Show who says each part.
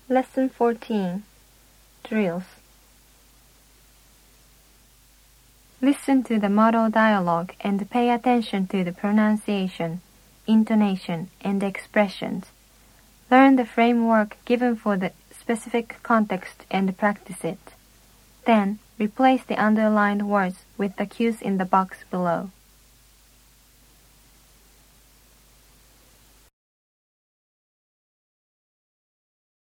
Speaker 1: Lesson 14. Drills. Listen to the model dialogue and pay attention to the pronunciation, intonation, and expressions. Learn the framework given for the specific context and practice it. Then, replace the underlined words with the cues in the box below.